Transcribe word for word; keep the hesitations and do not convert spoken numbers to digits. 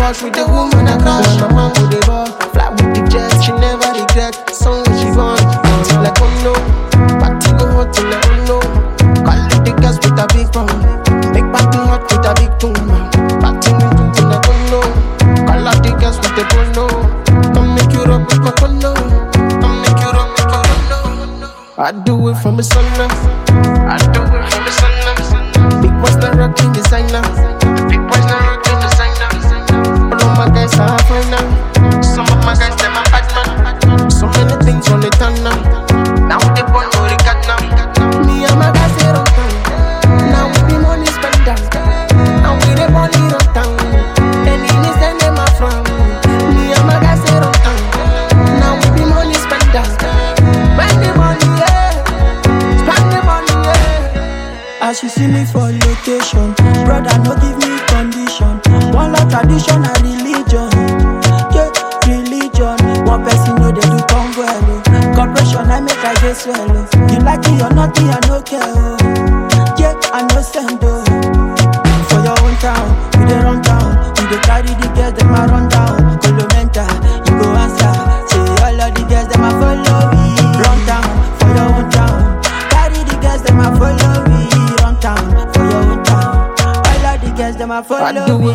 rush with the woman I crush. My mom with the ball, fly with the jet, she never regret. Song when she born, until like oh no, party go hot till like oh no. Call it the girls with a big bum, big party hot with a big tumor. Party me do till like oh no, call out the girls with the bono. Don't make you rub with my condo, don't make you rub with my condo. I do it from the sun up, I do it from the sun up. Big boys not rocking designer, big boys not rocking designer. All of my guys are fine now. Some of my guys them are bad man. So many things on the turn now. Now they born no regard now. Me and my guys they run town. Now we be money spender. Now we the money run town. Any news then them are from. Me and my guys they run town. Now we be money spender. Spend the money, yeah. Spend the money, yeah. As you see me for location, brother no give me condition. One love tradition and religion, yeah, religion. One person know they do come well, oh. Corporation I make I get swell, oh. You like it or not, I no care, oh. Yeah, I no send, oh. For your own town, we dey run down. We dey carry the girls, them a run down. Colomenta, you go answer. Say all of the girls, them a follow me. Run down, for your own town. Carry the girls, them a follow me. Run down, for your own town. All of the girls, them a follow me.